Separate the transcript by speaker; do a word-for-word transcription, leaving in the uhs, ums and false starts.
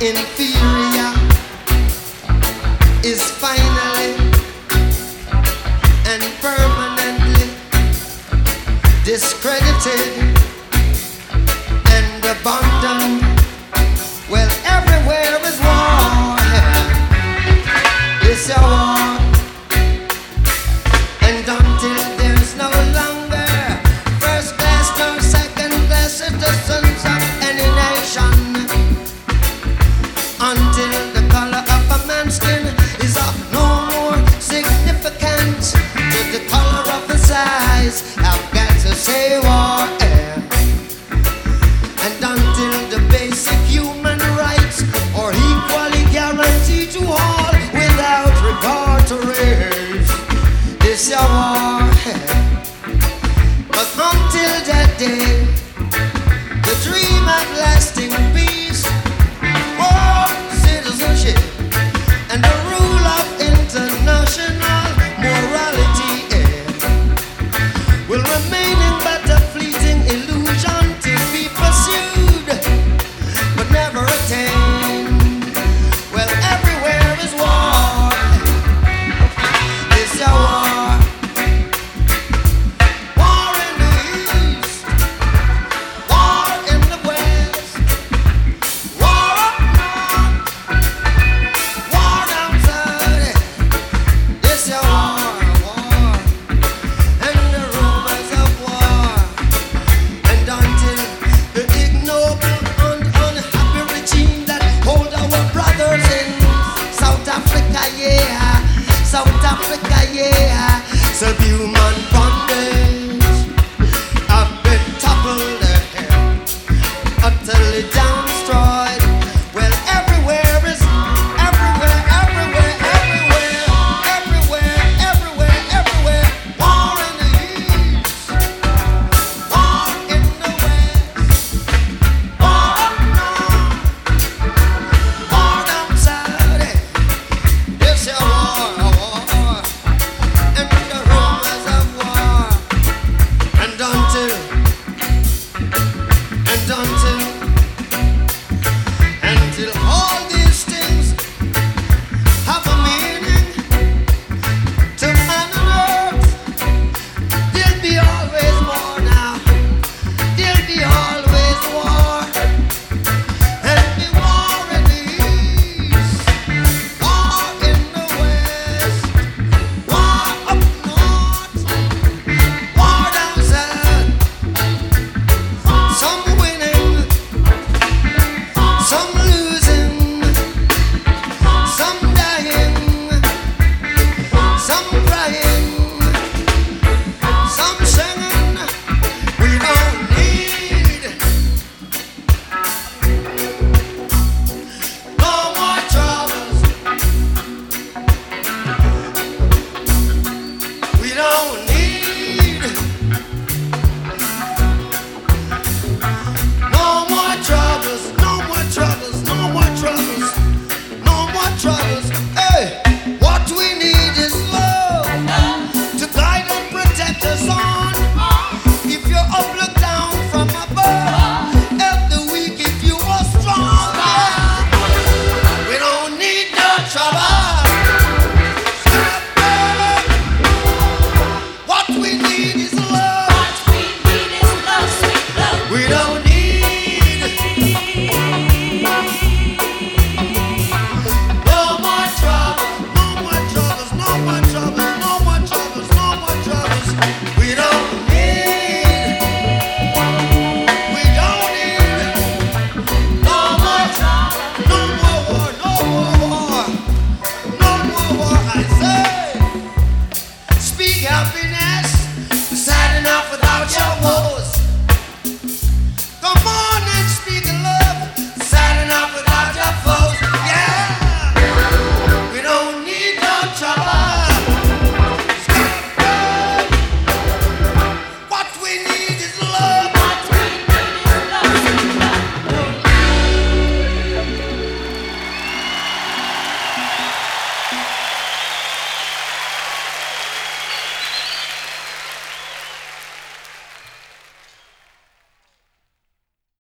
Speaker 1: inferior is finally and permanently discredited and abandoned. Well, everywhere is war. It's a war. And until there's no longer first class nor second class citizens of any nation, until the color of a man's skin is of no more significance to the color of his eyes, I've got to say war. And until the basic human rights are equally guaranteed to all without regard to race, this is a war. But until that day, the dream of lasting peace, world citizenship, and the rule of international morality will remain in but a fleeting illusion to be pursued but never attained. Well, everywhere is war. It's a war. War in the east, war in the west, war up north, war down south. It's a war, war, and the rumors of war. And until the ignoble and unhappy regime that hold our brothers in South Africa, yeah, South Africa, yeah, subhuman